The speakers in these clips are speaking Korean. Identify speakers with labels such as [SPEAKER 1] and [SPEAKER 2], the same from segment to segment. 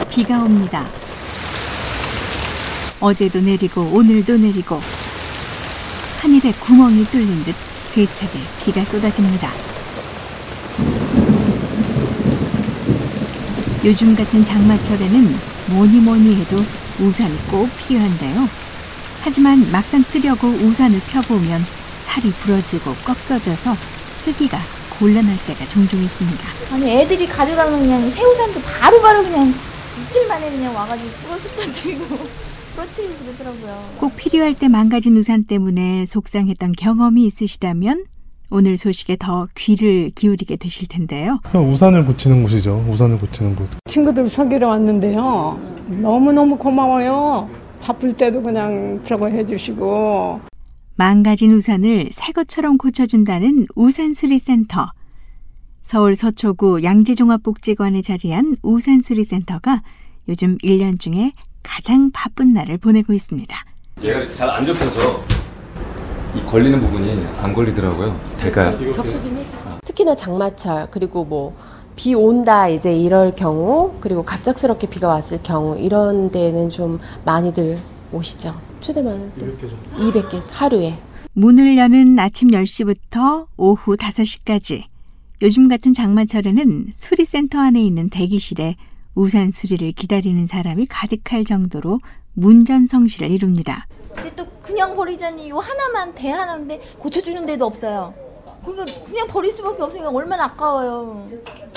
[SPEAKER 1] 비가 옵니다. 어제도 내리고 오늘도 내리고 하늘에 구멍이 뚫린 듯 세차게 비가 쏟아집니다. 요즘 같은 장마철에는 뭐니 해도 우산이 꼭 필요한데요. 하지만 막상 쓰려고 우산을 펴보면 살이 부러지고 꺾여져서 쓰기가 곤란할 때가 종종 있습니다.
[SPEAKER 2] 아니 애들이 가져가면 그냥 새 우산도 바로바로 그냥 이틀 만에 그냥 와가지고 부러뜨리고 그러더라고요.
[SPEAKER 1] 꼭 필요할 때 망가진 우산 때문에 속상했던 경험이 있으시다면 오늘 소식에 더 귀를 기울이게 되실 텐데요.
[SPEAKER 3] 우산을 고치는 곳이죠. 우산을 고치는 곳.
[SPEAKER 4] 친구들 사귀러 왔는데요. 너무너무 고마워요. 바쁠 때도 그냥 저거 해주시고.
[SPEAKER 1] 망가진 우산을 새 것처럼 고쳐준다는 우산수리센터. 서울 서초구 양재종합복지관에 자리한 우산수리센터가 요즘 1년 중에 가장 바쁜 날을 보내고 있습니다.
[SPEAKER 5] 얘가 잘 안 접혀서 이 걸리는 부분이 안 걸리더라고요. 될까요?
[SPEAKER 6] 접수 좀 해주세요. 특히나 장마철 그리고 뭐 비 온다 이제 이럴 경우 그리고 갑작스럽게 비가 왔을 경우 이런 데는 좀 많이들 오시죠. 최대만 200개 하루에.
[SPEAKER 1] 문을 여는 아침 10시부터 오후 5시까지 요즘 같은 장마철에는 수리센터 안에 있는 대기실에 우산 수리를 기다리는 사람이 가득할 정도로 문전성시를 이룹니다.
[SPEAKER 2] 근데 또 그냥 버리자니 요 하나만 대 하나인데 고쳐주는 데도 없어요. 그러니까 그냥 버릴 수밖에 없으니까 얼마나 아까워요.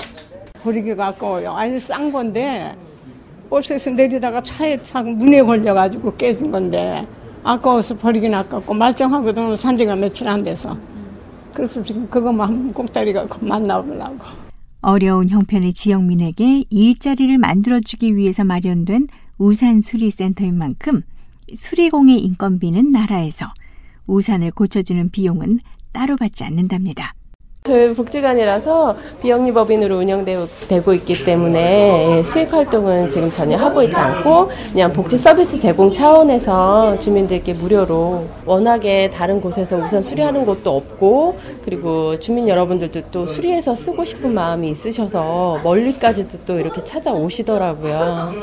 [SPEAKER 4] 버리기가 아까워요. 아니 싼 건데 버스에서 내리다가 차에 탁 문에 걸려가지고 깨진 건데 아까워서 버리긴 아깝고 말짱하거든요. 산지가 며칠 안 돼서. 그래서 지금 그것만 한 꽁다리가 만나보려고.
[SPEAKER 1] 어려운 형편의 지역민에게 일자리를 만들어주기 위해서 마련된 우산수리센터인 만큼 수리공의 인건비는 나라에서, 우산을 고쳐주는 비용은 따로 받지 않는답니다.
[SPEAKER 6] 저희 복지관이라서 비영리법인으로 운영되고 있기 때문에 수익 활동은 지금 전혀 하고 있지 않고 그냥 복지 서비스 제공 차원에서 주민들께 무료로, 워낙에 다른 곳에서 우산 수리하는 곳도 없고 그리고 주민 여러분들도 또 수리해서 쓰고 싶은 마음이 있으셔서 멀리까지도 또 이렇게 찾아오시더라고요.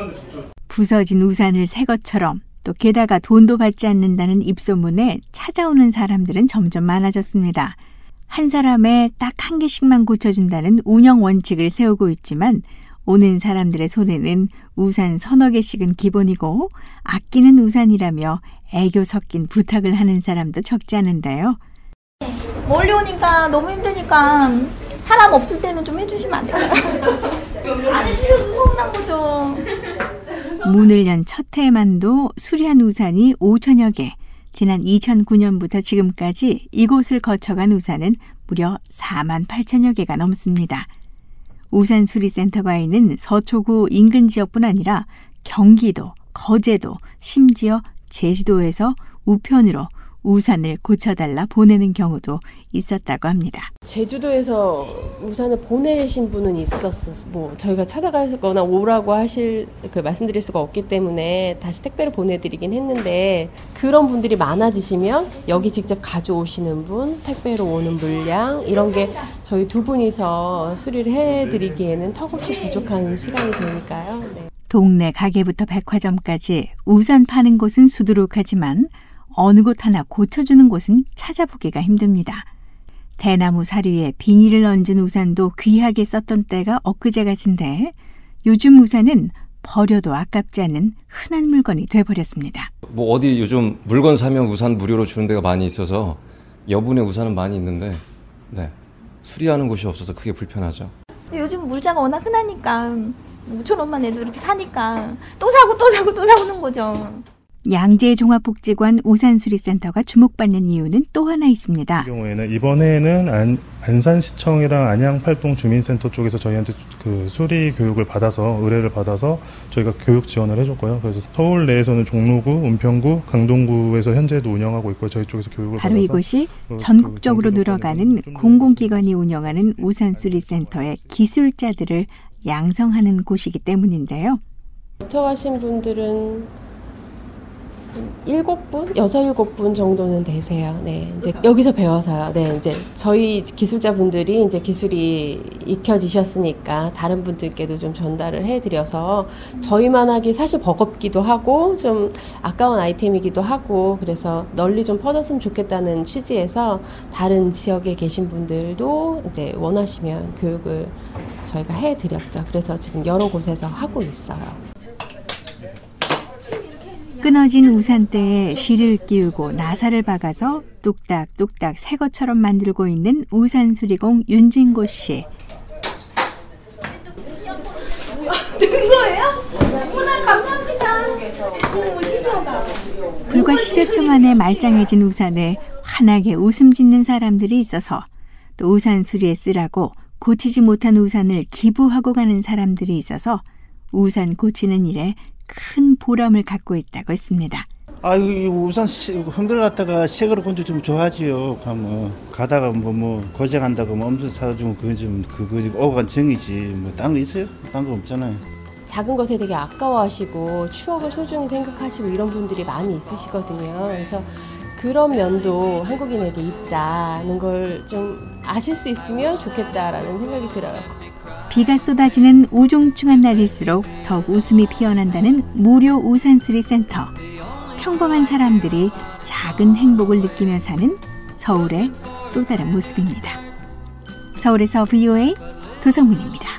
[SPEAKER 1] 부서진 우산을 새 것처럼, 또 게다가 돈도 받지 않는다는 입소문에 찾아오는 사람들은 점점 많아졌습니다. 한 사람에 딱 한 개씩만 고쳐준다는 운영 원칙을 세우고 있지만 오는 사람들의 손에는 우산 서너 개씩은 기본이고 아끼는 우산이라며 애교 섞인 부탁을 하는 사람도 적지 않은데요.
[SPEAKER 2] 멀리 오니까 너무 힘드니까 사람 없을 때는 좀 해주시면 안 될까요? 안 해주셔도 서운한 거죠.
[SPEAKER 1] 문을 연 첫 해에만도 수리한 우산이 5천여 개. 지난 2009년부터 지금까지 이곳을 거쳐간 우산은 무려 4만 8천여 개가 넘습니다. 우산수리센터가 있는 서초구 인근 지역뿐 아니라 경기도, 거제도, 심지어 제주도에서 우편으로 우산을 고쳐달라 보내는 경우도 있었다고 합니다.
[SPEAKER 6] 제주도에서 우산을 보내신 분은 있었어요. 뭐 저희가 찾아가거나 오라고 말씀드릴 수가 없기 때문에 다시 택배로 보내드리긴 했는데, 그런 분들이 많아지시면 여기 직접 가져오시는 분, 택배로 오는 물량 이런 게 저희 두 분이서 수리를 해드리기에는 턱없이 부족한 시간이 되니까요. 네.
[SPEAKER 1] 동네 가게부터 백화점까지 우산 파는 곳은 수두룩하지만 어느 곳 하나 고쳐주는 곳은 찾아보기가 힘듭니다. 대나무 사료에 비닐을 얹은 우산도 귀하게 썼던 때가 엊그제 같은데 요즘 우산은 버려도 아깝지 않은 흔한 물건이 돼버렸습니다.
[SPEAKER 5] 뭐 어디 요즘 물건 사면 우산 무료로 주는 데가 많이 있어서 여분의 우산은 많이 있는데 수리하는 곳이 없어서 크게 불편하죠.
[SPEAKER 2] 요즘 물자가 워낙 흔하니까 5,000원만 내도 이렇게 사니까 또 사고는 거죠.
[SPEAKER 1] 양재종합복지관 우산수리센터가 주목받는 이유는 또 하나 있습니다.
[SPEAKER 3] 경우에는 이번에는 안산시청이랑 안양팔동 주민센터 쪽에서 저희한테 그 수리 교육을 받아서, 의뢰를 받아서 저희가 교육 지원을 해줬고요. 그래서 서울 내에서는 종로구, 은평구, 강동구에서 현재도 운영하고 있고 저희 쪽에서 교육을
[SPEAKER 1] 바로
[SPEAKER 3] 받아서
[SPEAKER 1] 이곳이 전국적으로 늘어가는 공공기관이 운영하는 우산수리센터의 기술자들을 양성하는 곳이기 때문인데요.
[SPEAKER 6] 거쳐가신 분들은 7분, 7분 정도는 되세요. 네, 이제 여기서 배워서요. 네, 이제 저희 기술자분들이 이제 기술이 익혀지셨으니까 다른 분들께도 좀 전달을 해드려서 저희만 하기 사실 버겁기도 하고 좀 아까운 아이템이기도 하고 그래서 널리 좀 퍼졌으면 좋겠다는 취지에서 다른 지역에 계신 분들도 이제 원하시면 교육을 저희가 해드렸죠. 그래서 지금 여러 곳에서 하고 있어요.
[SPEAKER 1] 끊어진 우산대에 실을 끼우고 나사를 박아서 뚝딱뚝딱 새 것처럼 만들고 있는 우산수리공 윤진고 씨.
[SPEAKER 2] 된 거예요? 어머나 감사합니다. 너무 신기하다.
[SPEAKER 1] 불과 10여 초 만에 말짱해진 우산에 환하게 웃음 짓는 사람들이 있어서 또 우산 수리에 쓰라고 고치지 못한 우산을 기부하고 가는 사람들이 있어서 우산 고치는 일에 큰 보람을 갖고 있다고 했습니다.
[SPEAKER 7] 아유, 이 우산 흔들어 갔다가 새 거로 건져 좀 좋아하지요. 가면 가다가 뭐 고생한다고 뭐 엄청 사주면 그거 오간 정이지. 뭐 딴 거 있어요? 딴 거 없잖아요.
[SPEAKER 6] 작은 것에 되게 아까워하시고 추억을 소중히 생각하시고 이런 분들이 많이 있으시거든요. 그래서 그런 면도 한국인에게 있다는 걸 좀 아실 수 있으면 좋겠다라는 생각이 들어요.
[SPEAKER 1] 비가 쏟아지는 우중충한 날일수록 더욱 웃음이 피어난다는 무료 우산수리 센터. 평범한 사람들이 작은 행복을 느끼며 사는 서울의 또 다른 모습입니다. 서울에서 VOA 도성민입니다.